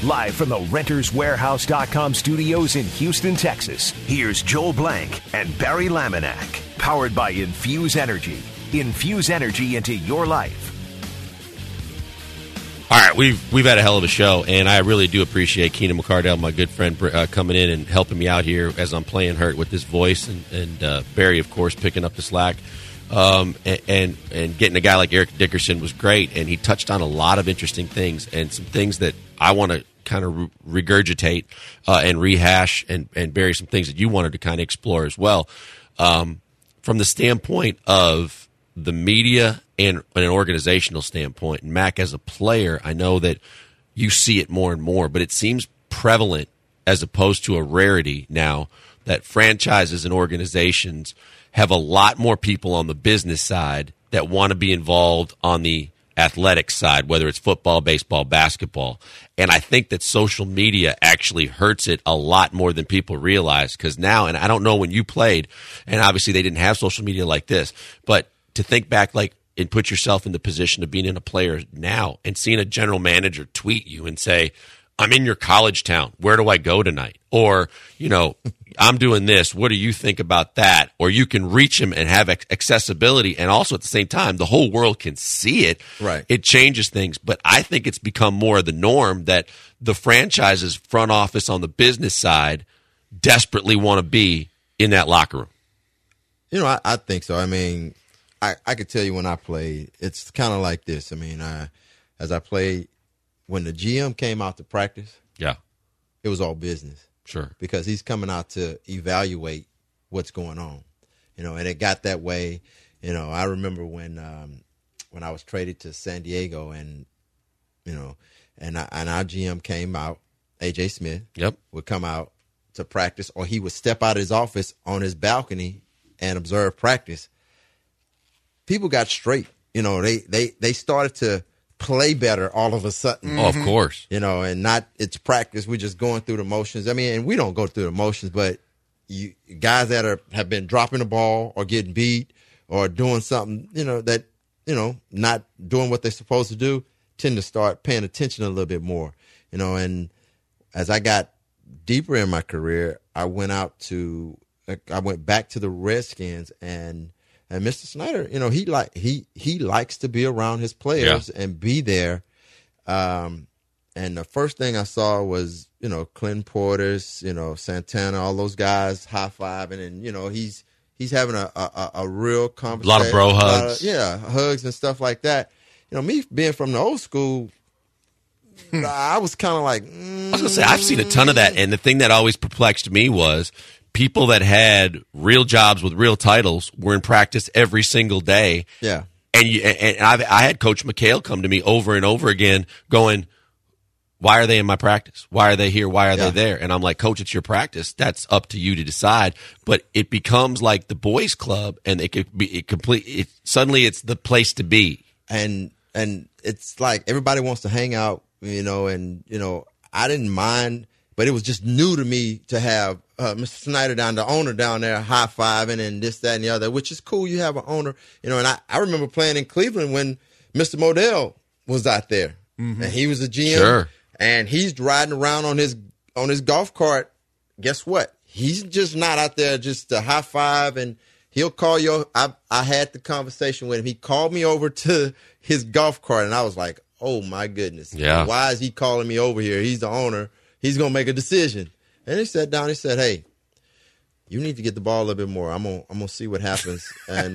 Live from the RentersWarehouse.com studios in Houston, Texas, here's Joel Blank and Barry Laminack. Powered by Infuse Energy. Infuse energy into your life. All right, we've had a hell of a show, and I really do appreciate Keenan McCardell, my good friend, coming in and helping me out here as I'm playing hurt with this voice, and Barry, of course, picking up the slack. And getting a guy like Eric Dickerson was great, and he touched on a lot of interesting things and some things that I want to kind of regurgitate and rehash, and Barry, some things that you wanted to kind of explore as well. From the standpoint of the media and an organizational standpoint, and Mac, as a player, I know that you see it more and more, but it seems prevalent as opposed to a rarity now that franchises and organizations have a lot more people on the business side that want to be involved on the athletic side, whether it's football, baseball, basketball. And I think that social media actually hurts it a lot more than people realize, because now, and I don't know when you played, and obviously they didn't have social media like this, but to think back and put yourself in the position of being in a player now and seeing a general manager tweet you and say, I'm in your college town. Where do I go tonight? Or, I'm doing this. What do you think about that? Or you can reach him and have accessibility. And also at the same time, the whole world can see it. Right. It changes things. But I think it's become more of the norm that the franchise's front office on the business side desperately want to be in that locker room. I think so. I mean, I could tell you when I played, it's kind of like this. I mean, as I played, when the GM came out to practice, yeah, it was all business. Sure. Because he's coming out to evaluate what's going on, and it got that way. I remember when I was traded to San Diego, and our GM came out, AJ Smith, yep, would come out to practice, or he would step out of his office on his balcony and observe practice. People got straight. They started to play better all of a sudden. Oh, of course. And not it's practice. We're just going through the motions. I mean, and we don't go through the motions, but guys that have been dropping the ball or getting beat or doing something, that, not doing what they're supposed to do, tend to start paying attention a little bit more. And as I got deeper in my career, I went back to the Redskins, and Mr. Snyder, he likes to be around his players and be there. And the first thing I saw was, Clinton Portis, Santana, all those guys high-fiving, and, he's having a real conversation. A lot of bro hugs. Hugs and stuff like that. Me being from the old school, I was kind of like, I was going to say, I've seen a ton of that, and the thing that always perplexed me was people that had real jobs with real titles were in practice every single day. Yeah. And I had Coach McHale come to me over and over again going, why are they in my practice? Why are they here? Why are they there? And I'm like, Coach, it's your practice. That's up to you to decide. But it becomes like the boys' club, and suddenly it's the place to be. And it's like everybody wants to hang out, and, I didn't mind, but it was just new to me to have Mr. Snyder the owner down there high-fiving and this, that, and the other, which is cool. You have an owner, and I remember playing in Cleveland when Mr. Modell was out there, and he was a GM, sure, and he's riding around on his golf cart. Guess what? He's just not out there just to high-five, and he'll call you. I had the conversation with him. He called me over to his golf cart, and I was like, oh, my goodness. Yeah. Why is he calling me over here? He's the owner. He's going to make a decision. And he sat down. He said, hey, you need to get the ball a little bit more. I'm gonna see what happens. And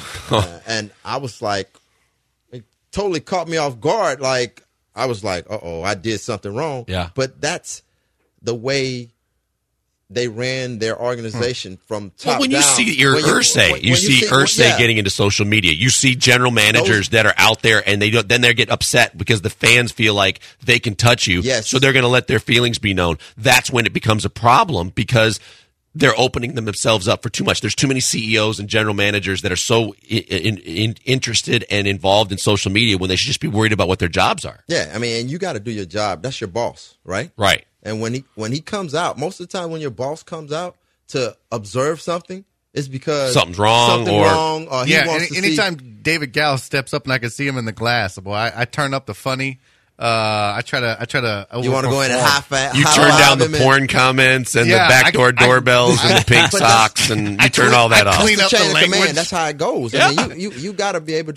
and I was like, it totally caught me off guard. Like, I was like, uh-oh, I did something wrong. Yeah. But that's the way they ran their organization from top down. When you see Irsay, you see Irsay getting into social media. You see general managers that are out there, and they get upset because the fans feel like they can touch you. Yes. So they're going to let their feelings be known. That's when it becomes a problem, because they're opening themselves up for too much. There's too many CEOs and general managers that are so interested and involved in social media when they should just be worried about what their jobs are. Yeah, I mean, and you got to do your job. That's your boss, right? Right. And when he comes out, most of the time when your boss comes out to observe something, it's because something's wrong, or he wants to anytime David Gall steps up and I can see him in the glass, boy, I turn up the funny I try to. You want to go in and high-five? You turn down the porn comments and the backdoor doorbells and the pink socks, and you turn all that off. Clean up the language. Command. That's how it goes. Yeah. I mean, you got to be able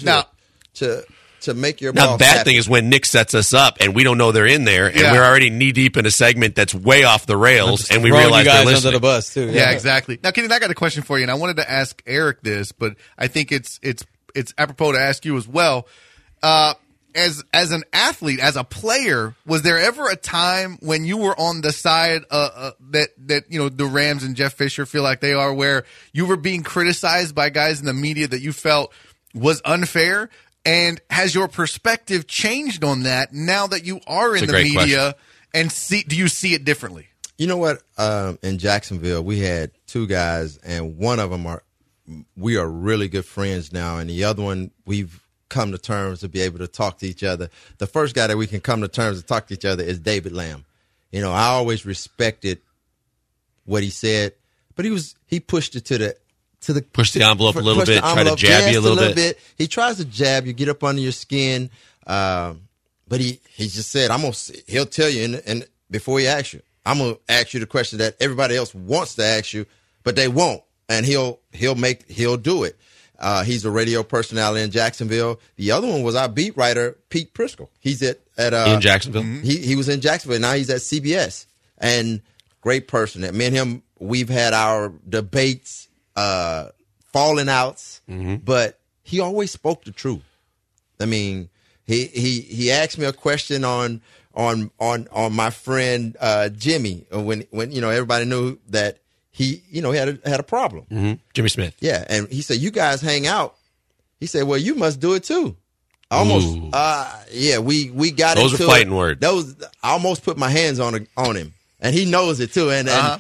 to make your Now, boss the bad happy. thing is when Nick sets us up and we don't know they're in there, and Yeah. we're already knee deep in a segment that's way off the rails, and we Throwing realize you they're guys listening. under the bus too. Yeah, exactly. Now, Kenny, I got a question for you, and I wanted to ask Eric this, but I think it's apropos to ask you as well. As an athlete, as a player, was there ever a time when you were on the side that the Rams and Jeff Fisher feel like they are, where you were being criticized by guys in the media that you felt was unfair? And has your perspective changed on that now that you are in the media? And do you see it differently? You know what? In Jacksonville, we had two guys, and one of them we are really good friends now, and the other one we've come to terms to be able to talk to each other. The first guy that we can come to terms to talk to each other is David Lamb. You know, I always respected what he said, but he pushed it to the Push the envelope a little bit, try to jab you a little bit. He tries to jab you, get up under your skin, but he just said, he'll tell you, and before he asks you, I'm gonna ask you the question that everybody else wants to ask you, but they won't, and he'll do it. He's a radio personality in Jacksonville. The other one was our beat writer, Pete Prisco. He's in Jacksonville. He was in Jacksonville. Now he's at CBS, and great person. Me and him, we've had our debates, falling outs, but he always spoke the truth. I mean, he asked me a question on my friend Jimmy when everybody knew that he had a problem. Jimmy Smith. Yeah, and he said, "You guys hang out." He said, "Well, you must do it too." Almost. Yeah, we got those into are fighting words. I almost put my hands on him, and he knows it too.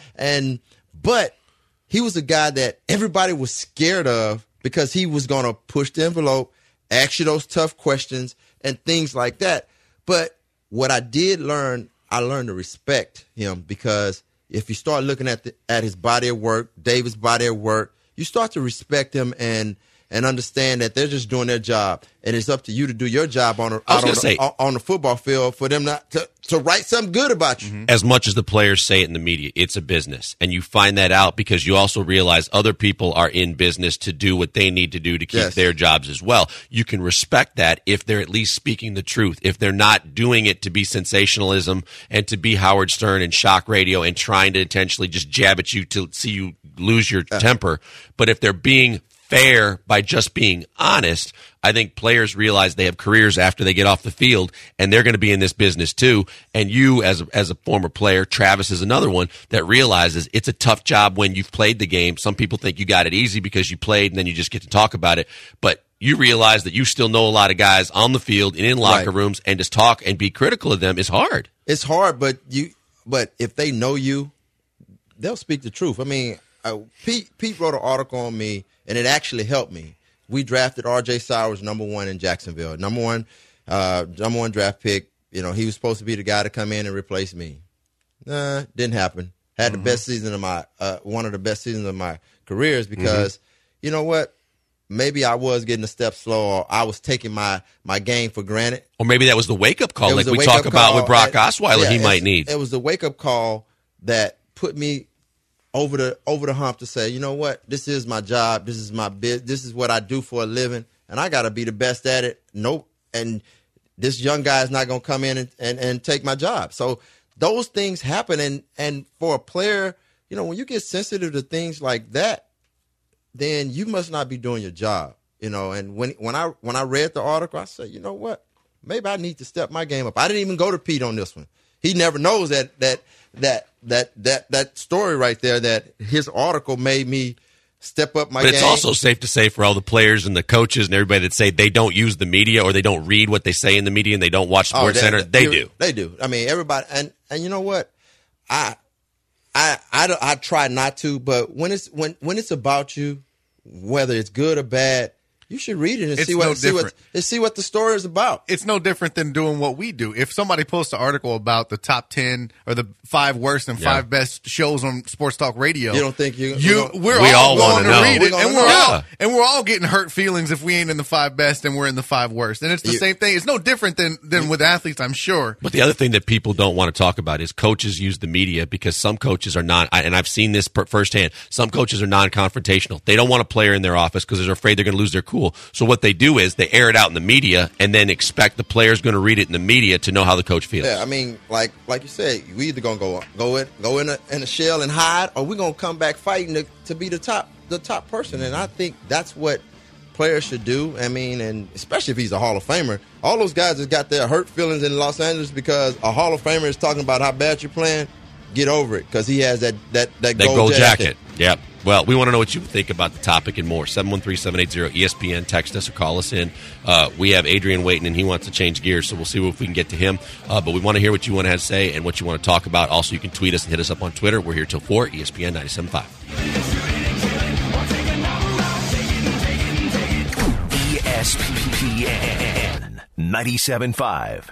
But he was a guy that everybody was scared of because he was going to push the envelope, ask you those tough questions, and things like that. But what I did learn, I learned to respect him, because if you start looking at his body of work, David's body of work, you start to respect him and understand that they're just doing their job, and it's up to you to do your job on the football field for them not to write something good about you. As much as the players say it in the media, it's a business, and you find that out because you also realize other people are in business to do what they need to do to keep their jobs as well. You can respect that if they're at least speaking the truth, if they're not doing it to be sensationalism and to be Howard Stern and shock radio and trying to intentionally just jab at you to see you lose your temper. But if they're being fair by just being honest, I think players realize they have careers after they get off the field, and they're going to be in this business too. And you, as a former player, Travis is another one that realizes it's a tough job when you've played the game. Some people think you got it easy because you played and then you just get to talk about it. But you realize that you still know a lot of guys on the field and in locker rooms, and just talk and be critical of them is hard. It's hard, but if they know you, they'll speak the truth. I mean, Pete wrote an article on me, and it actually helped me. We drafted R.J. Sowers #1 in Jacksonville, number one draft pick. You know, he was supposed to be the guy to come in and replace me. Didn't happen. Had the best season of one of the best seasons of my careers, because you know what? Maybe I was getting a step slow, or I was taking my game for granted. Or maybe that was the wake-up call, like we talk about with Brock Osweiler he might need. It was the wake-up call that put me over the hump to say, you know what, this is my job, this is my this is what I do for a living, and I got to be the best at it. Nope, and this young guy is not going to come in and take my job. So those things happen, and for a player, you know, when you get sensitive to things like that, then you must not be doing your job, you know. And when I read the article, I said, you know what, maybe I need to step my game up. I didn't even go to Pete on this one. He never knows that story right there, that his article made me step up my game. But it's also safe to say for all the players and the coaches and everybody that say they don't use the media, or they don't read what they say in the media, and they don't watch SportsCenter, they do. They do. I mean, everybody, and you know what, I try not to, but when it's about you, whether it's good or bad, You should read it and It's see what the story is about. It's no different than doing what we do. If somebody posts an article about the top 10 or the 5 worst and 5 best shows on Sports Talk Radio, you don't think we're we all going to know. read it, and We're we're all getting hurt feelings if we ain't in the 5 best and we're in the 5 worst. And it's the same thing. It's no different than with athletes, I'm sure. But the other thing that people don't want to talk about is coaches use the media because some coaches are not, and I've seen this firsthand, some coaches are non-confrontational. They don't want a player in their office because they're afraid they're going to lose their cool. So what they do is they air it out in the media and then expect the player's going to read it in the media to know how the coach feels. Yeah, I mean, like you said, we either going to go in a shell and hide, or we're going to come back fighting to be the top person. And I think that's what players should do. I mean, and especially if he's a Hall of Famer. All those guys that got their hurt feelings in Los Angeles because a Hall of Famer is talking about how bad you're playing, get over it because he has that gold jacket. Yep. Well, we want to know what you think about the topic and more. 713-780-ESPN. Text us or call us in. We have Adrian waiting, and he wants to change gears, so we'll see if we can get to him. But we want to hear what you want to say and what you want to talk about. Also, you can tweet us and hit us up on Twitter. We're here till 4, ESPN 97.5. ESPN 97.5.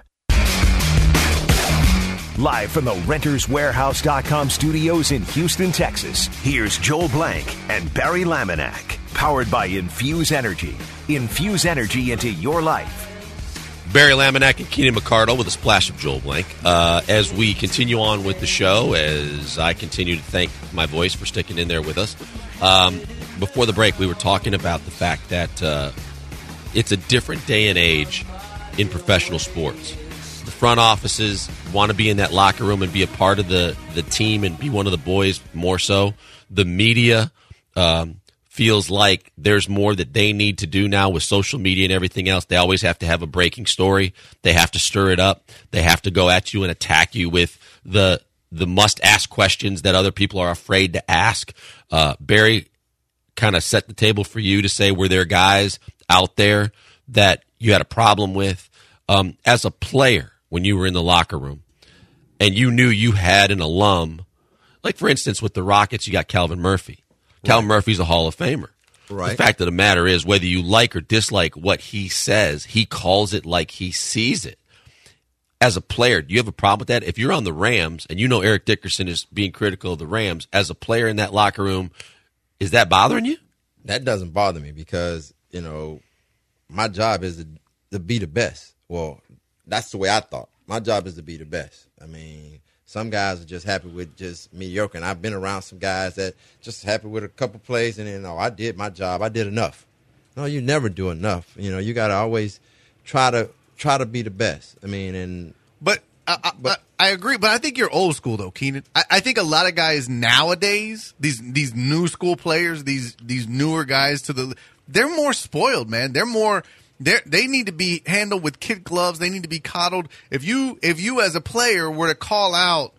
Live from the RentersWarehouse.com studios in Houston, Texas, here's Joel Blank and Barry Laminack. Powered by Infuse Energy. Infuse energy into your life. Barry Laminack and Keenan McCardle with a splash of Joel Blank. As we continue on with the show, as I continue to thank my voice for sticking in there with us, before the break we were talking about the fact that it's a different day and age in professional sports. The front offices want to be in that locker room and be a part of the team and be one of the boys more so. The media feels like there's more that they need to do now with social media and everything else. They always have to have a breaking story. They have to stir it up. They have to go at you and attack you with the must-ask questions that other people are afraid to ask. Barry kind of set the table for you to say, were there guys out there that you had a problem with? As a player, when you were in the locker room and you knew you had an alum, like for instance with the Rockets, you got Calvin Murphy. Right. Calvin Murphy's a Hall of Famer. Right. The fact of the matter is, whether you like or dislike what he says, he calls it like he sees it. As a player, do you have a problem with that? If you're on the Rams and you know Eric Dickerson is being critical of the Rams, as a player in that locker room, is that bothering you? That doesn't bother me because, my job is to be the best. Well, that's the way I thought. My job is to be the best. I mean, some guys are just happy with just mediocre. And I've been around some guys that just happy with a couple plays and then, I did my job. I did enough. No, you never do enough. You got to always try to be the best. I mean, But I agree, but I think you're old school though, Keenan. I think a lot of guys nowadays, these new school players, these newer guys they're more spoiled, man. They need to be handled with kid gloves. They need to be coddled. If you as a player were to call out,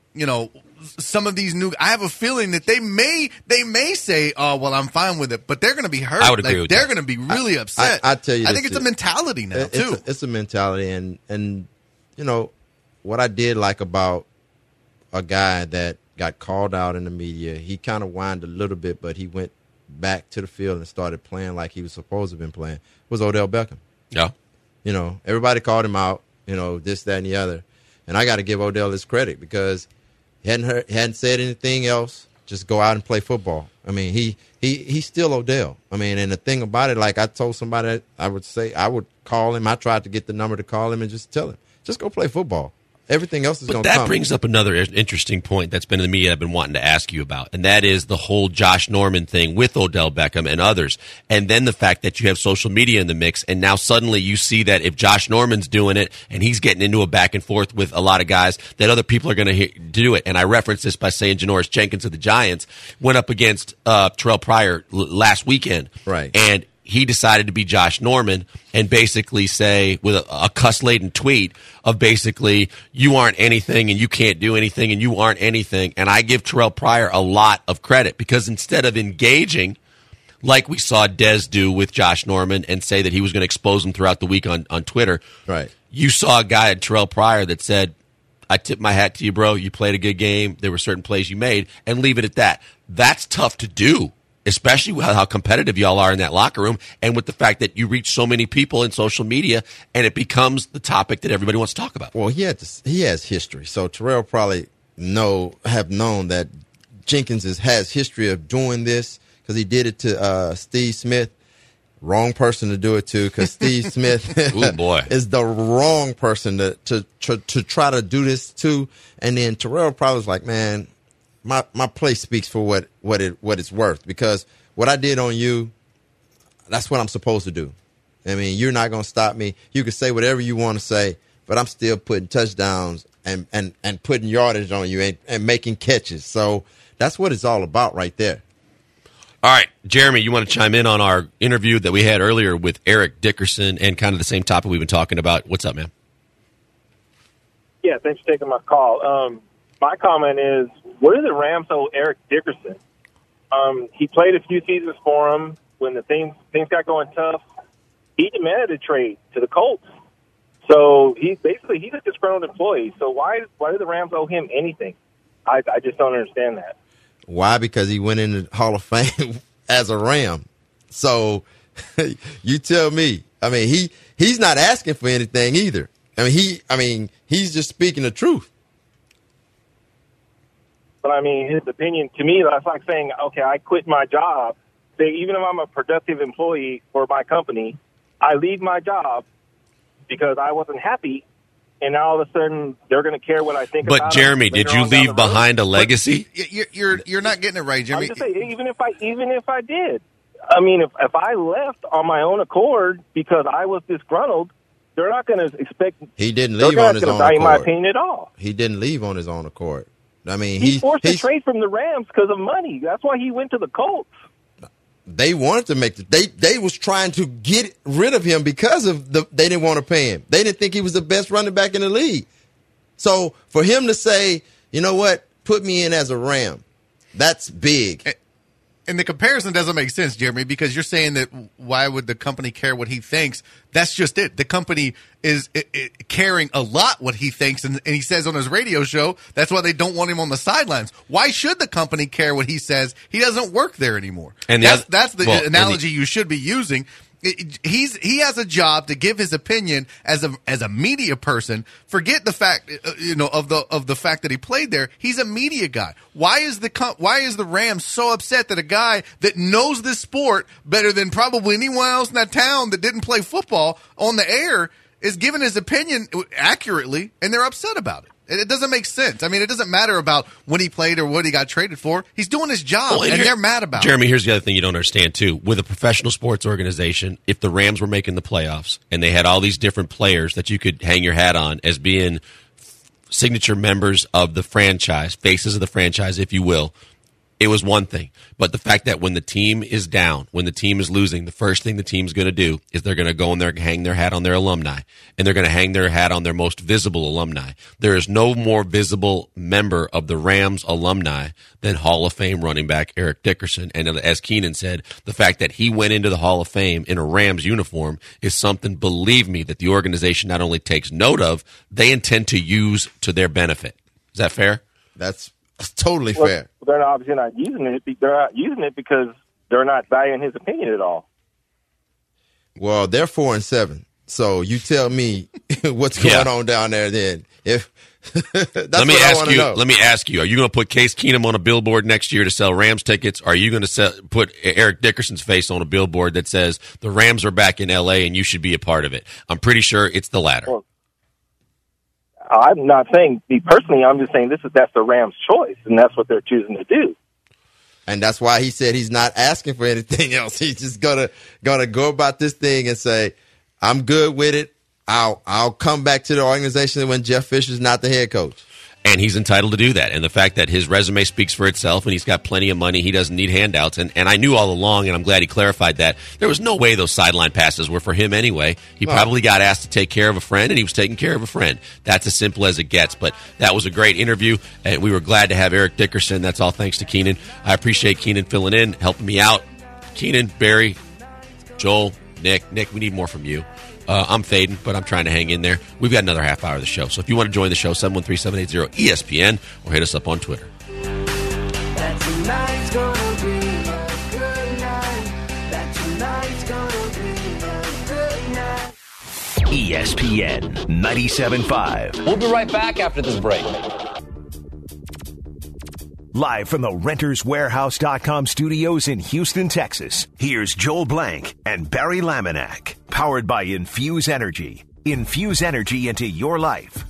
some of these I have a feeling that they may say, "Oh, well, I'm fine with it," but they're going to be hurt. I would agree with they're going to be really upset. I tell you, I think it's a mentality now too. It's a mentality, and what I did like about a guy that got called out in the media, he kind of whined a little bit, but he went back to the field and started playing like he was supposed to have been playing, was Odell Beckham. Yeah. Everybody called him out, this, that, and the other. And I got to give Odell his credit because he hadn't said anything else, just go out and play football. I mean, he's still Odell. I mean, and the thing about it, like I told somebody, I would call him. I tried to get the number to call him and just tell him, just go play football. Everything else is going to come. But that brings up another interesting point that's been in the media I've been wanting to ask you about, and that is the whole Josh Norman thing with Odell Beckham and others. And then the fact that you have social media in the mix, and now suddenly you see that if Josh Norman's doing it and he's getting into a back and forth with a lot of guys, that other people are going to do it. And I referenced this by saying Janoris Jenkins of the Giants went up against Terrell Pryor last weekend. Right. And he decided to be Josh Norman and basically say with a cuss-laden tweet of basically, you aren't anything and you can't do anything and you aren't anything. And I give Terrell Pryor a lot of credit because instead of engaging like we saw Dez do with Josh Norman and say that he was going to expose him throughout the week on Twitter, right? You saw a guy at Terrell Pryor that said, I tip my hat to you, bro. You played a good game. There were certain plays you made, and leave it at that. That's tough to do. especially how competitive y'all are in that locker room, and with the fact that you reach so many people in social media, and it becomes the topic that everybody wants to talk about. Well, he has history, so Terrell probably have known that Jenkins has history of doing this because he did it to Steve Smith. Wrong person to do it to, because Steve Smith Ooh, boy. is the wrong person to try to do this to. And then Terrell probably was like, man, my play speaks for what it's worth, because what I did on you, that's what I'm supposed to do. I mean, you're not going to stop me. You can say whatever you want to say, but I'm still putting touchdowns and putting yardage on you and making catches. So that's what it's all about right there. All right, Jeremy, you want to chime in on our interview that we had earlier with Eric Dickerson and kind of the same topic we've been talking about? What's up, man? Yeah, thanks for taking my call. My comment is, what do the Rams owe Eric Dickerson? He played a few seasons for him. When the things got going tough, he demanded a trade to the Colts. So he's a disgruntled employee. So why do the Rams owe him anything? I just don't understand that. Why? Because he went in the Hall of Fame as a Ram. So you tell me. I mean, he's not asking for anything either. I mean, he's just speaking the truth. But I mean, his opinion to me, that's like saying, okay, I quit my job. Say, even if I'm a productive employee for my company, I leave my job because I wasn't happy. And now all of a sudden they're going to care what I think about it. But Jeremy, did you leave behind a legacy? You're not getting it right, Jeremy. I'm just saying, even if I did, I mean, if I left on my own accord because I was disgruntled, they're not going to expect. He didn't leave on his own accord. Value my opinion at all. He didn't leave on his own accord. I mean, he forced a trade from the Rams because of money. That's why he went to the Colts. They wanted to make they was trying to get rid of him because of they didn't want to pay him. They didn't think he was the best running back in the league. So for him to say, you know what, put me in as a Ram, that's big. And the comparison doesn't make sense, Jeremy, because you're saying that why would the company care what he thinks? That's just it. The company is caring a lot what he thinks, and he says on his radio show that's why they don't want him on the sidelines. Why should the company care what he says? He doesn't work there anymore. And that's the analogy you should be using. He has a job to give his opinion as a media person. Forget the fact of the fact that he played there. He's a media guy. Why is the Rams so upset that a guy that knows this sport better than probably anyone else in that town that didn't play football on the air is giving his opinion accurately, and they're upset about it? It doesn't make sense. I mean, it doesn't matter about when he played or what he got traded for. He's doing his job, and they're mad about it. Jeremy, here's the other thing you don't understand, too. With a professional sports organization, if the Rams were making the playoffs and they had all these different players that you could hang your hat on as being signature members of the franchise, faces of the franchise, if you will, it was one thing. But the fact that when the team is down, when the team is losing, the first thing the team's going to do is they're going to go and hang their hat on their alumni, and they're going to hang their hat on their most visible alumni. There is no more visible member of the Rams alumni than Hall of Fame running back Eric Dickerson. And as Keenan said, the fact that he went into the Hall of Fame in a Rams uniform is something, believe me, that the organization not only takes note of, they intend to use to their benefit. Is that fair? That's totally fair. They're obviously not using it. They're not using it because they're not valuing his opinion at all. Well, they're 4-7. So you tell me what's going on down there. Then, if let me ask you: are you going to put Case Keenum on a billboard next year to sell Rams tickets? Or are you going to put Eric Dickerson's face on a billboard that says the Rams are back in L.A. and you should be a part of it? I'm pretty sure it's the latter. Well, I'm not saying me personally. I'm just saying that's the Rams' choice, and that's what they're choosing to do. And that's why he said he's not asking for anything else. He's just gonna go about this thing and say, "I'm good with it. I'll come back to the organization when Jeff Fisher's not the head coach." And he's entitled to do that. And the fact that his resume speaks for itself and he's got plenty of money, he doesn't need handouts. And I knew all along, and I'm glad he clarified that, there was no way those sideline passes were for him anyway. He probably got asked to take care of a friend, and he was taking care of a friend. That's as simple as it gets. But that was a great interview, and we were glad to have Eric Dickerson. That's all thanks to Keenan. I appreciate Keenan filling in, helping me out. Keenan, Barry, Joel, Nick, we need more from you. I'm fading, but I'm trying to hang in there. We've got another half hour of the show. So if you want to join the show, 713-780-ESPN, or hit us up on Twitter. That tonight's gonna be a good ESPN 97.5. We'll be right back after this break. Live from the RentersWarehouse.com studios in Houston, Texas, here's Joel Blank and Barry Laminack. Powered by Infuse Energy. Infuse energy into your life.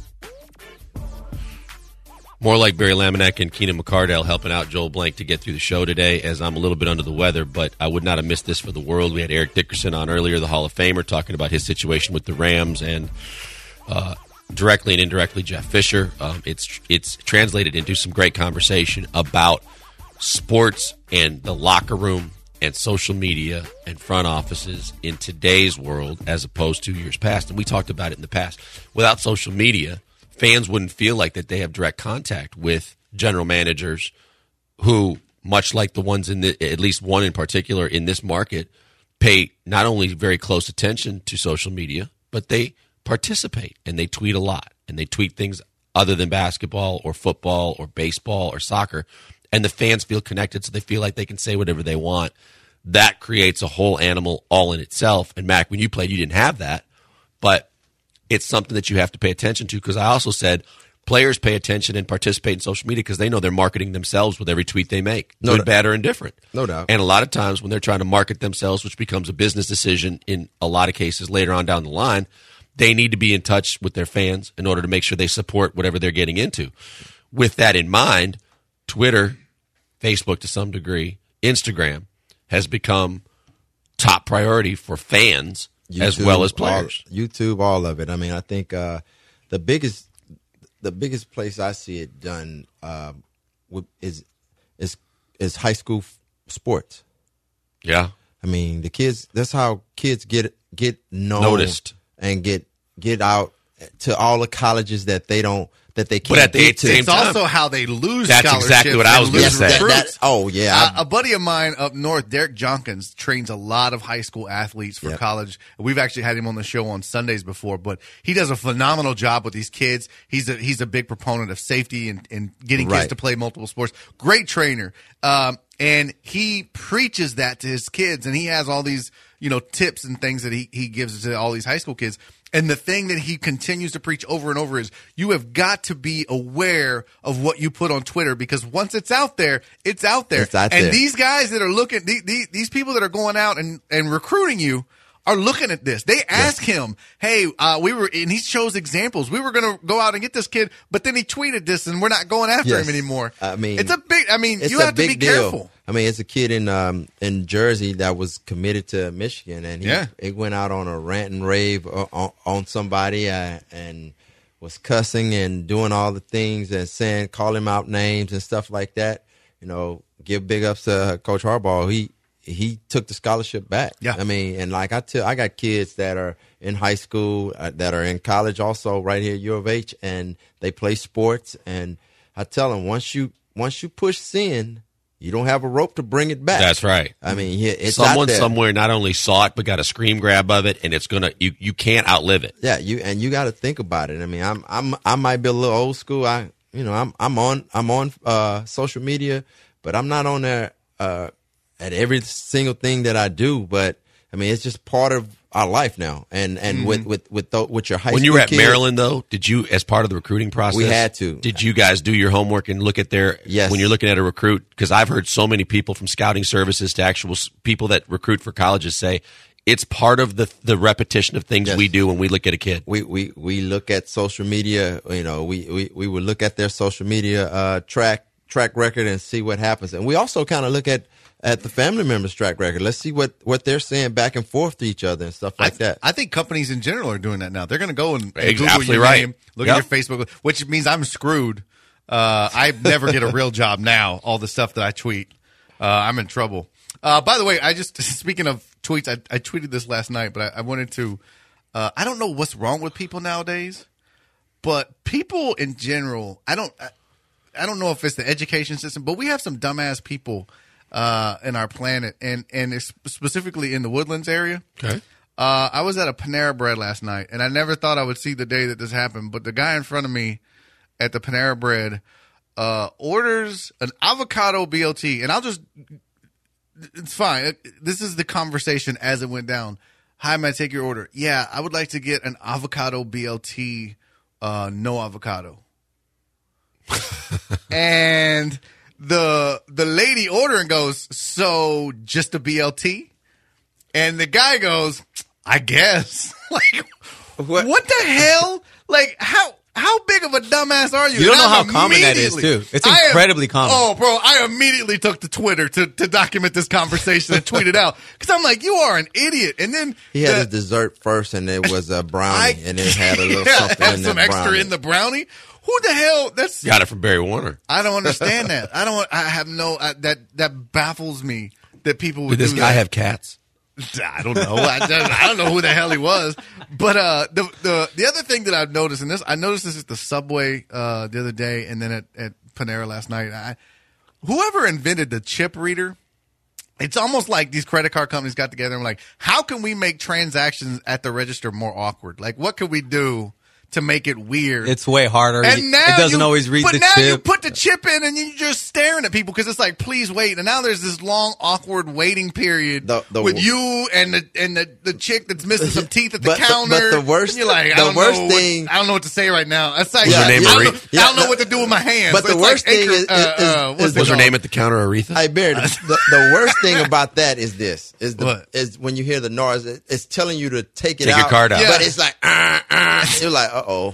More like Barry Laminack and Keenan McCardell helping out Joel Blank to get through the show today, as I'm a little bit under the weather, but I would not have missed this for the world. We had Eric Dickerson on earlier, the Hall of Famer, talking about his situation with the Rams, and directly and indirectly Jeff Fisher. It's translated into some great conversation about sports and the locker room and social media and front offices in today's world as opposed to years past. And we talked about it in the past. Without social media, fans wouldn't feel like that they have direct contact with general managers who, much like the ones at least one in particular in this market, pay not only very close attention to social media, but they participate and they tweet a lot, and they tweet things other than basketball or football or baseball or soccer, and the fans feel connected, so they feel like they can say whatever they want. That creates a whole animal all in itself. And Mac, when you played, you didn't have that, but it's something that you have to pay attention to, because I also said players pay attention and participate in social media because they know they're marketing themselves with every tweet they make, good, bad, or indifferent. No doubt. And a lot of times when they're trying to market themselves, which becomes a business decision in a lot of cases later on down the line, they need to be in touch with their fans in order to make sure they support whatever they're getting into. With that in mind, Twitter, Facebook to some degree, Instagram has become top priority for fans YouTube, as well as players. YouTube, all of it. I mean, I think the biggest place I see it done is high school sports. Yeah, I mean, the kids. That's how kids get noticed and get out to all the colleges that they can't but at the get to. It's also how they lose That's scholarships. exactly what I was going to say. A buddy of mine up north, Derek Jonkins, trains a lot of high school athletes for college. We've actually had him on the show on Sundays before, but he does a phenomenal job with these kids. He's a big proponent of safety and getting kids to play multiple sports. Great trainer. And he preaches that to his kids, and he has all these, tips and things that he gives to all these high school kids. And the thing that he continues to preach over and over is you have got to be aware of what you put on Twitter, because once it's out there, it's out there. And these guys that are looking, these people that are going out and recruiting you are looking at this. They ask him, hey, and he shows examples. We were going to go out and get this kid, but then he tweeted this and we're not going after him anymore. I mean, you have to be careful. I mean, it's a kid in Jersey that was committed to Michigan, and he went out on a rant and rave on somebody and was cussing and doing all the things and call him out names and stuff like that. Give big ups to Coach Harbaugh. He took the scholarship back. Yeah. I mean, and like I got kids that are in high school, that are in college also right here at U of H, and they play sports. And I tell them, once you push sin, you don't have a rope to bring it back. That's right. I mean, it's someone somewhere not only saw it, but got a screen grab of it, and it's you can't outlive it. Yeah. You got to think about it. I mean, I might be a little old school. I'm on social media, but I'm not on there, at every single thing that I do, but I mean, it's just part of our life now. And with your high school when you were at kids, Maryland, though, did you, as part of the recruiting process, we had to. Did you guys do your homework and look at when you're looking at a recruit? Because I've heard so many people from scouting services to actual people that recruit for colleges say it's part of the repetition of things we do when we look at a kid. We look at social media. We would look at their social media track record and see what happens, and we also kind of look at the family members' track record. Let's see what they're saying back and forth to each other and stuff like that. I think companies in general are doing that now. They're going to go and Google your name, look at your Facebook, which means I'm screwed. I never get a real job now. All the stuff that I tweet, I'm in trouble. By the way, speaking of tweets, I tweeted this last night, but I wanted to. I don't know what's wrong with people nowadays, but people in general, I don't know if it's the education system, but we have some dumbass people in our planet, and specifically in the Woodlands area. Okay. I was at a Panera Bread last night, and I never thought I would see the day that this happened, but the guy in front of me at the Panera Bread orders an avocado BLT, and it's fine. This is the conversation as it went down. Hi, may I take your order? Yeah, I would like to get an avocado BLT, no avocado. And the lady ordering goes, so just a BLT? And the guy goes, I guess. Like, what the hell? Like, how big of a dumbass are you? You don't know how common that is, too. It's incredibly common. Oh, bro, I immediately took to Twitter to document this conversation and tweet it out. Because I'm like, you are an idiot. And then he had his dessert first, and it was a brownie, and it had a little something had in some the extra brownie. in the brownie. Who the hell? That's Got it from Barry Warner. I don't understand that. I have no that baffles me that people would Did this do guy that. have cats? I don't know. I don't know who the hell he was. But the other thing that I've noticed, and I noticed this at the Subway the other day, and then at Panera last night. Whoever invented the chip reader, it's almost like these credit card companies got together and were like, how can we make transactions at the register more awkward? Like, what could we do to make it weird? It's way harder. And now it doesn't always read the chip. But now you put the chip in and you're just staring at people because it's like, please wait. And now there's this long, awkward waiting period with you and the chick that's missing some teeth at the counter. But the worst, and you're like, I don't know what to say right now. It's like, her name Aretha? I don't know what to do with my hands. But the worst thing is Was her name at the counter Aretha? Hey, Barry, the worst thing about that is this: is when you hear the noise, it's telling you to take it out. Take your card out. But it's like, you're like,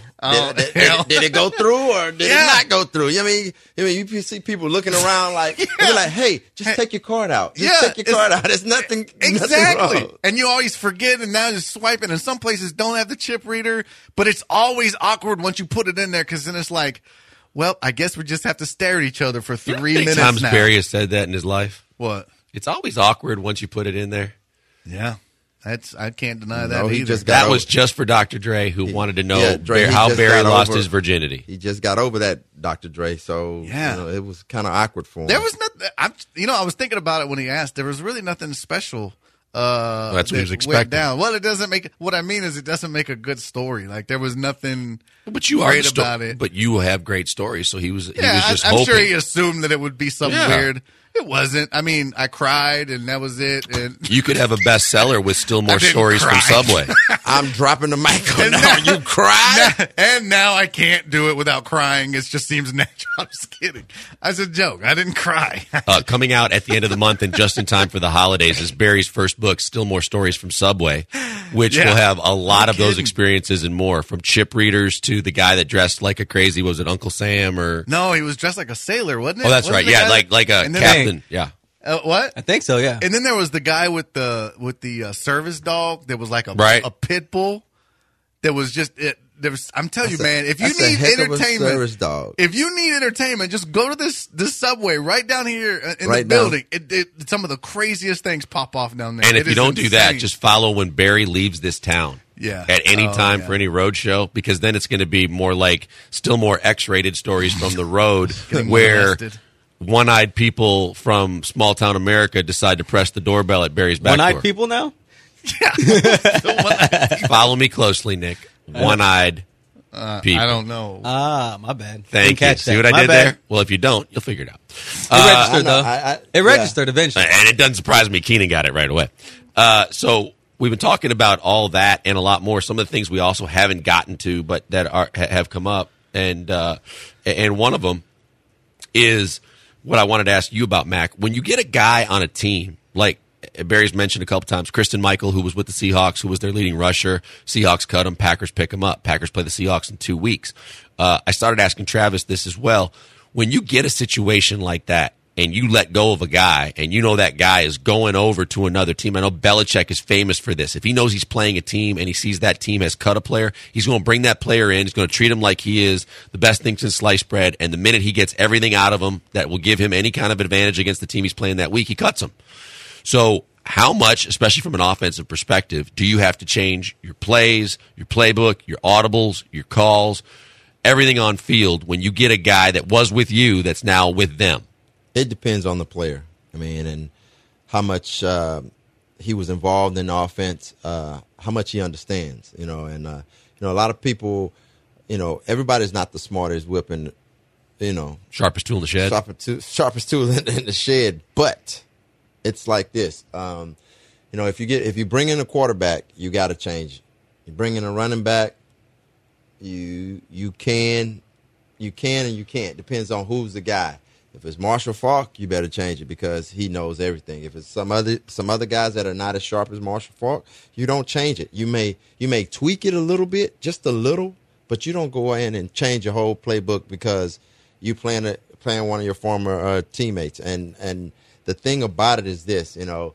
did it go through or did it not go through? I mean, you see people looking around like, they're like, hey, just take your card out. Just take your card out. There's nothing. Exactly. Nothing wrong. And you always forget, and now you're swiping. And some places don't have the chip reader, but it's always awkward once you put it in there because then it's like, well, I guess we just have to stare at each other for 3 minutes times now. Barry has said that in his life. What? It's always awkward once you put it in there. Yeah. I can't deny that he either. just That was just for Dr. Dre, who wanted to know how just Barry got lost over- his virginity. He just got over that, Dr. Dre. So it was kind of awkward for him. There was nothing. I was thinking about it when he asked. There was really nothing special. That's what he was went expecting. down. Well, it doesn't make. What I mean is, it doesn't make a good story. Like there was nothing. But you great are about it. But you have great stories, so he was just I'm hoping. sure he assumed that it would be something weird. It wasn't. I mean, I cried, and that was it. And You could have a bestseller with still more I didn't stories cry. from Subway. I'm dropping the mic on And now. You cried? and now I can't do it without crying. It just seems natural. I'm just kidding. That's a joke. I didn't cry. Coming out at the end of the month and just in time for the holidays is Barry's first book, Still More Stories from Subway, which will have a lot of those experiences and more, from chip readers to the guy that dressed like a crazy, was it Uncle Sam or? No, he was dressed like a sailor, wasn't it? Oh, that's Wasn't right. the Yeah, guy- like a and then captain. Yeah. What? I think so, yeah. And then there was the guy with the service dog that was like a pit bull. That was just it. I'm telling you, man. If you That's a need heck of a entertainment, service dog. if you need entertainment, just go to this Subway right down here in Right the now. building. Some of the craziest things pop off down there. And if It you is don't do that, insane. just follow when Barry leaves this town. Yeah. At any time yeah. for any road show, because then it's going to be more like still more X-rated stories from the road where molested. one-eyed people from small town America decide to press the doorbell at Barry's back One-eyed door. people now? Follow me closely, Nick. One-eyed people. I don't know. My bad. Thank Didn't you. catch See that. what I My did bad. there? Well, if you don't, you'll figure it out. It registered, though. I It registered eventually. And it doesn't surprise me. Keenan got it right away. So we've been talking about all that and a lot more. Some of the things we also haven't gotten to, but that have come up, and one of them is what I wanted to ask you about, Mac. When you get a guy on a team, like Barry's mentioned a couple times, Kristen Michael, who was with the Seahawks, who was their leading rusher. Seahawks cut him. Packers pick him up. Packers play the Seahawks in 2 weeks. I started asking Travis this as well. When you get a situation like that, and you let go of a guy, and you know that guy is going over to another team. I know Belichick is famous for this. If he knows he's playing a team and he sees that team has cut a player, he's going to bring that player in. He's going to treat him like he is the best thing since sliced bread. And the minute he gets everything out of him that will give him any kind of advantage against the team he's playing that week, he cuts him. So how much, especially from an offensive perspective, do you have to change your plays, your playbook, your audibles, your calls, everything on field when you get a guy that was with you that's now with them? It depends on the player. I mean, and how much he was involved in the offense, how much he understands, and a lot of people, everybody's not the smartest whipping, Sharpest tool in the shed. sharpest tool in the shed. But it's like this. if you bring in a quarterback, you got to change it. You bring in a running back, you can and you can't. Depends on who's the guy. If it's Marshall Faulk, you better change it because he knows everything. If it's some other guys that are not as sharp as Marshall Faulk, you don't change it. You may tweak it a little bit, just a little, but you don't go in and change your whole playbook because you playing one of your former teammates. And the thing about it is this,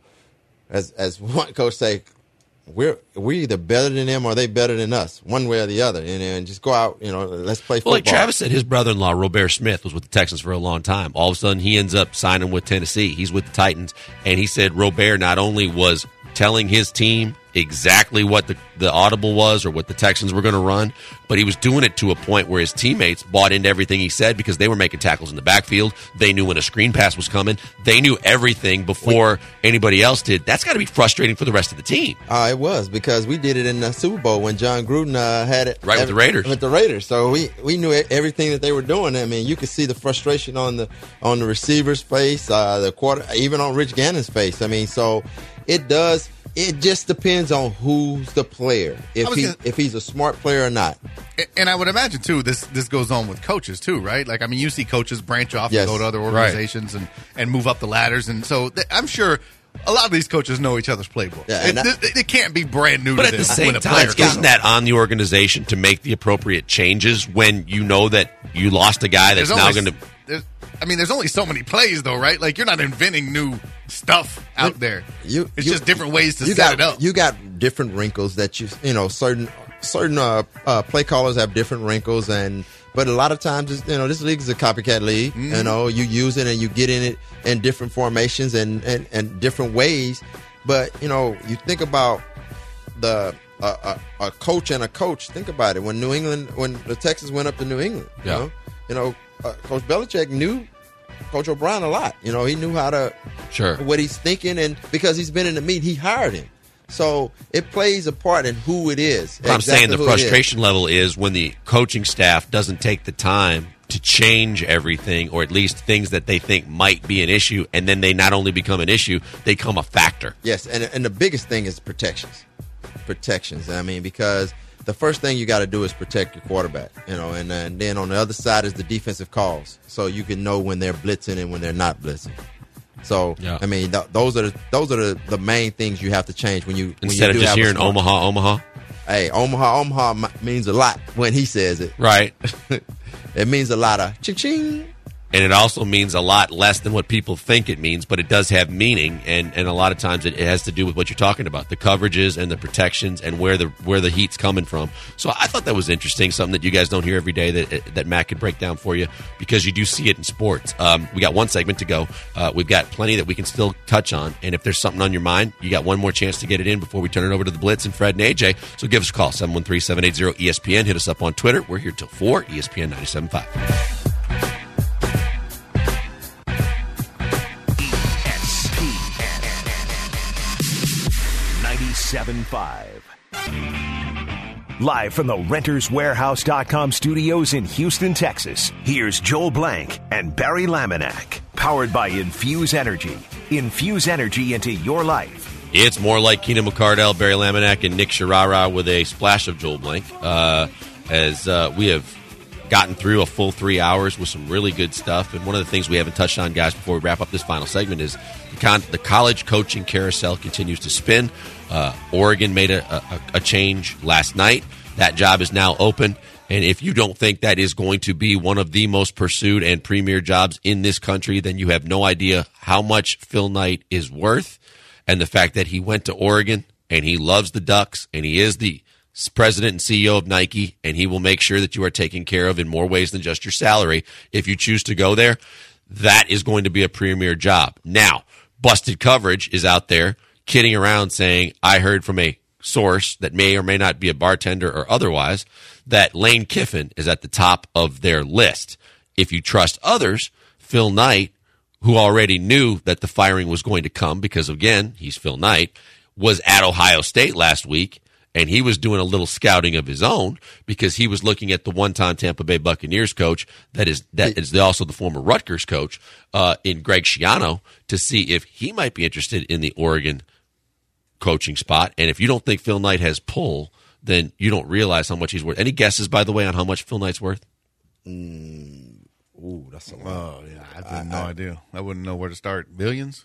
as one coach say, we're either better than them or they better than us, one way or the other. And just go out, let's play football. Well, like Travis said, his brother-in-law, Robert Smith, was with the Texans for a long time. All of a sudden, he ends up signing with Tennessee. He's with the Titans. And he said Robert not only was telling his team exactly what the audible was or what the Texans were going to run, but he was doing it to a point where his teammates bought into everything he said because they were making tackles in the backfield. They knew when a screen pass was coming. They knew everything before anybody else did. That's got to be frustrating for the rest of the team. It was because we did it in the Super Bowl when John Gruden had it with the Raiders. With the Raiders, so we knew everything that they were doing. I mean, you could see the frustration on the receiver's face, the quarter, even on Rich Gannon's face. I mean, so it does. It just depends on who's the player, if he's a smart player or not. And I would imagine, too, this goes on with coaches, too, right? Like, I mean, you see coaches branch off and go to other organizations and move up the ladders. And so I'm sure a lot of these coaches know each other's playbook. Yeah, it can't be brand new to them. But at the same time, isn't that on the organization to make the appropriate changes when you know that you lost a guy that's now going to... There's only so many plays, though, right? Like, you're not inventing new stuff out there. It's just different ways to set it up. You got different wrinkles that certain play callers have different wrinkles, but a lot of times, this league is a copycat league. Mm-hmm. You use it and you get in it in different formations and different ways. But you think about a coach and a coach. Think about it. When the Texans went up to New England, Coach Belichick knew Coach O'Brien a lot. He knew how to what he's thinking, and because he's been in the meet, he hired him. So it plays a part in who it is. I'm saying the frustration level is when the coaching staff doesn't take the time to change everything, or at least things that they think might be an issue, and then they not only become an issue, they become a factor. Yes, and the biggest thing is protections. I mean, because the first thing you got to do is protect your quarterback, and then on the other side is the defensive calls, so you can know when they're blitzing and when they're not blitzing. So, yeah. I mean, those are the main things you have to change when you instead of just hearing Omaha. Hey, Omaha means a lot when he says it. Right. It means a lot of ching-ching. And it also means a lot less than what people think it means, but it does have meaning, and a lot of times it has to do with what you're talking about, the coverages and the protections and where the heat's coming from. So I thought that was interesting, something that you guys don't hear every day that Matt could break down for you, because you do see it in sports. We got one segment to go. We've got plenty that we can still touch on, and if there's something on your mind, you got one more chance to get it in before we turn it over to the Blitz and Fred and AJ. So give us a call, 713-780-ESPN. Hit us up on Twitter. We're here till 4, ESPN 97.5. Live from the RentersWarehouse.com studios in Houston, Texas, here's Joel Blank and Barry Laminack. Powered by Infuse Energy. Infuse energy into your life. It's more like Keenan McCardell, Barry Laminack, and Nick Sharara with a splash of Joel Blank. As we have gotten through a full 3 hours with some really good stuff. And one of the things we haven't touched on, guys, before we wrap up this final segment is the college coaching carousel continues to spin. Oregon made a change last night. That job is now open. And if you don't think that is going to be one of the most pursued and premier jobs in this country, then you have no idea how much Phil Knight is worth. And the fact that he went to Oregon and he loves the Ducks and he is the president and CEO of Nike, and he will make sure that you are taken care of in more ways than just your salary. If you choose to go there, that is going to be a premier job. Now, Busted Coverage is out there kidding around saying, I heard from a source that may or may not be a bartender or otherwise, that Lane Kiffin is at the top of their list. If you trust others, Phil Knight, who already knew that the firing was going to come because, again, he's Phil Knight, was at Ohio State last week. And he was doing a little scouting of his own because he was looking at the one-time Tampa Bay Buccaneers coach that is also the former Rutgers coach in Greg Schiano to see if he might be interested in the Oregon coaching spot. And if you don't think Phil Knight has pull, then you don't realize how much he's worth. Any guesses, by the way, on how much Phil Knight's worth? Ooh, that's a lot. Oh, yeah. I have no idea. I wouldn't know where to start. Billions?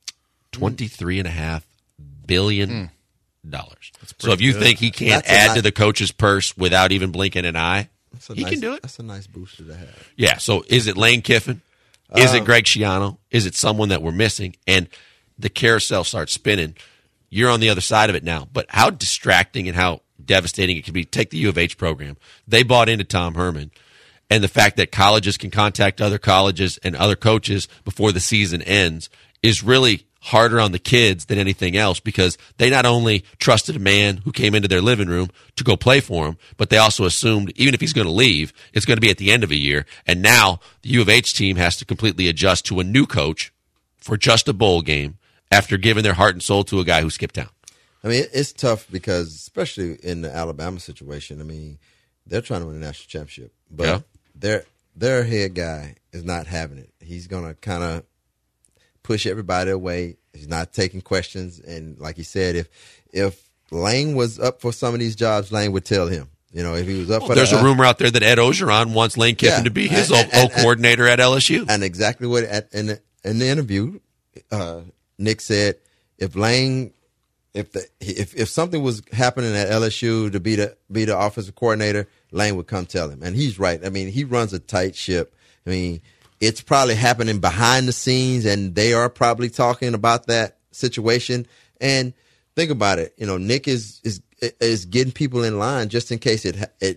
$23.5 billion. So if you think he can't That's a add nice- to the coach's purse without even blinking an eye, he can do it. That's a nice booster to have. Yeah. So is it Lane Kiffin? Is it Greg Schiano? Is it someone that we're missing? And the carousel starts spinning. You're on the other side of it now. But how distracting and how devastating it can be. Take the U of H program. They bought into Tom Herman. And the fact that colleges can contact other colleges and other coaches before the season ends is really harder on the kids than anything else, because they not only trusted a man who came into their living room to go play for them, but they also assumed even if he's going to leave, it's going to be at the end of a year. And now the U of H team has to completely adjust to a new coach for just a bowl game after giving their heart and soul to a guy who skipped town. I mean, it's tough because, especially in the Alabama situation, I mean, they're trying to win a national championship, but their head guy is not having it. He's going to kind of push everybody away. He's not taking questions. And like he said, if Lane was up for some of these jobs, Lane would tell him. You know, if he was up for there's a rumor out there that Ed Ogeron wants Lane Kiffin to be his coordinator at LSU. And exactly what in the interview, Nick said, if Lane, if something was happening at LSU to be the offensive coordinator, Lane would come tell him. And he's right. I mean, he runs a tight ship. I mean, it's probably happening behind the scenes, and they are probably talking about that situation. And think about it. You know, Nick is getting people in line just in case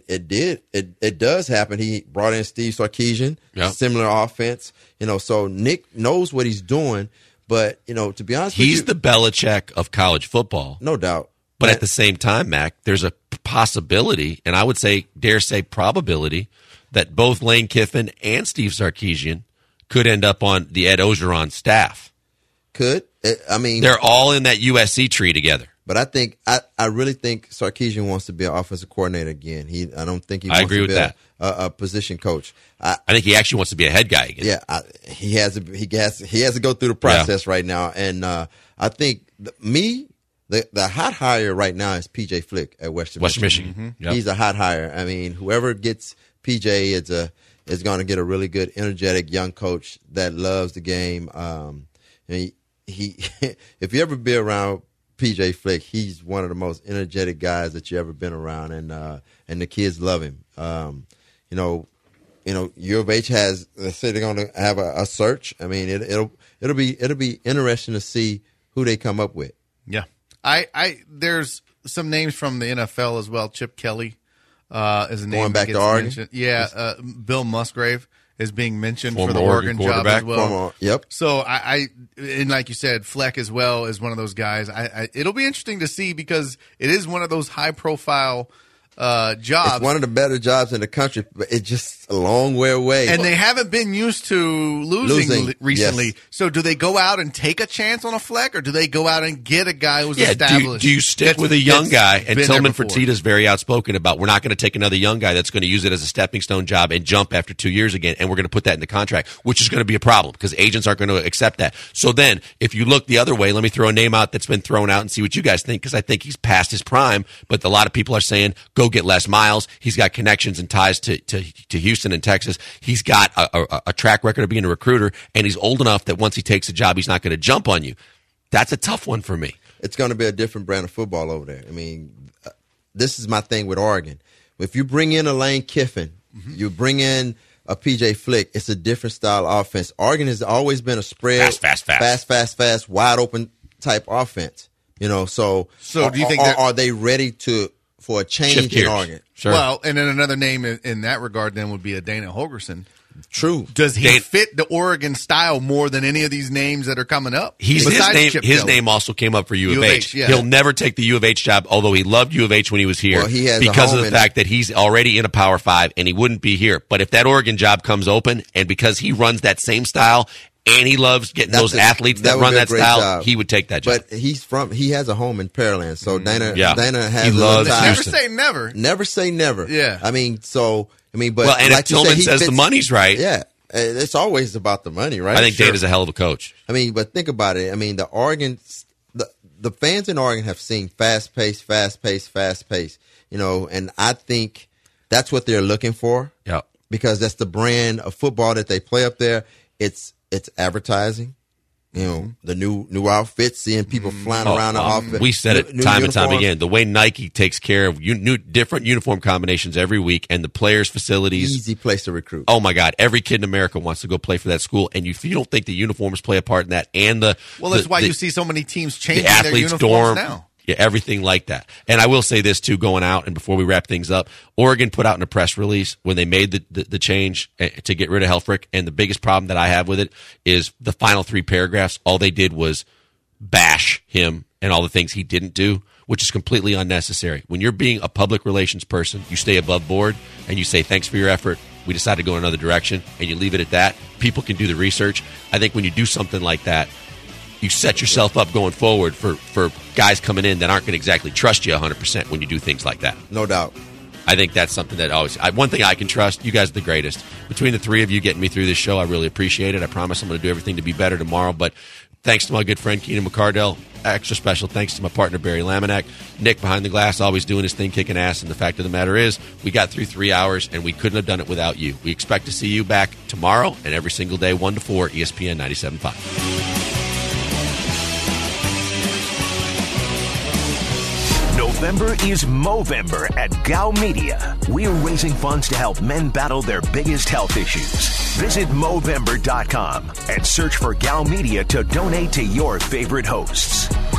it does happen. He brought in Steve Sarkisian, similar offense. You know, so Nick knows what he's doing. But, you know, to be honest with you, he's the Belichick of college football. No doubt. But at the same time, Mac, there's a possibility, and I would dare say probability, that both Lane Kiffin and Steve Sarkisian could end up on the Ed Ogeron staff. Could. I mean, they're all in that USC tree together. But I really think Sarkisian wants to be an offensive coordinator again. I don't think he wants agree to with be that. A position coach. I think he actually wants to be a head guy again. Yeah, he has to go through the process right now. And I think the hot hire right now is PJ Flick at Western Michigan. Mm-hmm. Yep. He's a hot hire. I mean, whoever gets PJ is going to get a really good, energetic young coach that loves the game. He if you ever be around PJ Flick, he's one of the most energetic guys that you ever been around, and the kids love him. You know, U of H has. They say they're going to have a search. I mean, it'll be interesting to see who they come up with. Yeah, there's some names from the NFL as well. Chip Kelly is a name going back that to gets Oregon. mentioned. Yeah, Bill Musgrave is being mentioned Former for the Oregon job as well. Yep. So and like you said, Fleck as well is one of those guys. It'll be interesting to see because it is one of those high profile jobs. It's one of the better jobs in the country, but it's just a long way away. And they haven't been used to losing recently. Yes. So do they go out and take a chance on a Fleck, or do they go out and get a guy who's established? Do you stick with a young guy? And Tillman Fertitta's very outspoken about, we're not going to take another young guy that's going to use it as a stepping stone job and jump after 2 years again, and we're going to put that in the contract, which is going to be a problem because agents aren't going to accept that. So then, if you look the other way, let me throw a name out that's been thrown out and see what you guys think, because I think he's past his prime, but a lot of people are saying, go get Les Miles. He's got connections and ties to Houston and Texas. He's got a track record of being a recruiter, and he's old enough that once he takes a job, he's not going to jump on you. That's a tough one for me. It's going to be a different brand of football over there. I mean, this is my thing with Oregon. If you bring in a Lane Kiffin, you bring in a PJ Flick, it's a different style of offense. Oregon has always been a spread, fast, wide open type offense. You know, so do you think are they ready for a change in Oregon? Sure. Well, and then another name in that regard then would be a Dana Holgerson. True. Does he fit the Oregon style more than any of these names that are coming up? His name also came up for U of H. Yeah. He'll never take the U of H job, although he loved U of H when he was here, well, he has because of the fact that he's already in a Power 5 and he wouldn't be here. But if that Oregon job comes open, and because he runs that same style and he loves getting those athletes that run that style, job. He would take that job. But he has a home in Pearland, so Dana has he loves never say never. Never say never. Yeah. I mean, but well, and like if Tillman says the money's right, yeah, it's always about the money, right? I think Dana's a hell of a coach. I mean, but think about it. I mean, the the fans in Oregon have seen fast pace, and I think that's what they're looking for. Yeah. Because that's the brand of football that they play up there. It's advertising. The new outfits, seeing people flying around the outfit. We said it time and time again. The way Nike takes care of different uniform combinations every week, and the players' facilities. Easy place to recruit. Oh my God! Every kid in America wants to go play for that school, and if you don't think the uniforms play a part in that, and that's why you see so many teams changing the athletes' their dorm uniforms now. Yeah, everything like that. And I will say this too, going out and before we wrap things up, Oregon put out in a press release when they made the change to get rid of Helfrich. And the biggest problem that I have with it is the final 3 paragraphs. All they did was bash him and all the things he didn't do, which is completely unnecessary. When you're being a public relations person, you stay above board and you say, thanks for your effort. We decided to go another direction, and you leave it at that. People can do the research. I think when you do something like that, you set yourself up going forward for guys coming in that aren't going to exactly trust you 100% when you do things like that. No doubt. I think that's something that one thing I can trust, you guys are the greatest. Between the 3 of you getting me through this show, I really appreciate it. I promise I'm going to do everything to be better tomorrow. But thanks to my good friend Keenan McCardell. Extra special thanks to my partner Barry Laminack. Nick behind the glass, always doing his thing, kicking ass. And the fact of the matter is, we got through 3 hours, and we couldn't have done it without you. We expect to see you back tomorrow and every single day, 1 to 4, ESPN 97.5. November is Movember at Gow Media. We're raising funds to help men battle their biggest health issues. Visit Movember.com and search for Gow Media to donate to your favorite hosts.